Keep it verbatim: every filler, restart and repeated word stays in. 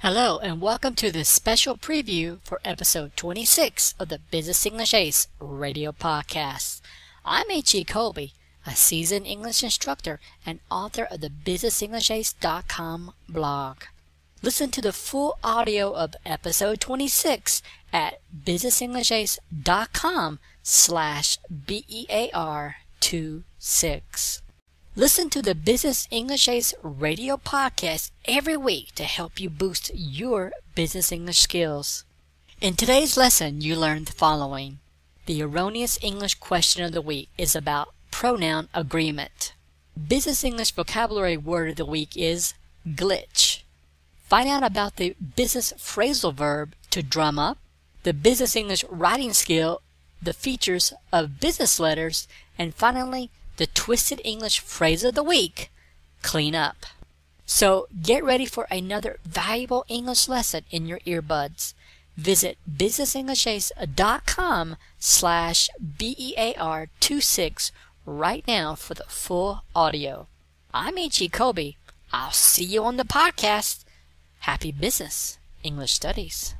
Hello and welcome to this special preview for episode twenty-six of the Business English Ace radio podcast. I'm H E. Colby, a seasoned English instructor and author of the business english ace dot com blog. Listen to the full audio of episode twenty-six at business english ace dot com slash B E A R twenty-six. Listen to the Business English Ace radio podcast every week to help you boost your business English skills. In today's lesson, you learn the following. The erroneous English question of the week is about pronoun agreement. Business English vocabulary word of the week is glitch. Find out about the business phrasal verb to drum up, the business English writing skill, the features of business letters, and finally, the twisted English phrase of the week, clean up. So get ready for another valuable English lesson in your earbuds. Visit business english ace dot com slash B E A R twenty-six right now for the full audio. I'm H E. Colby. I'll see you on the podcast. Happy business English studies.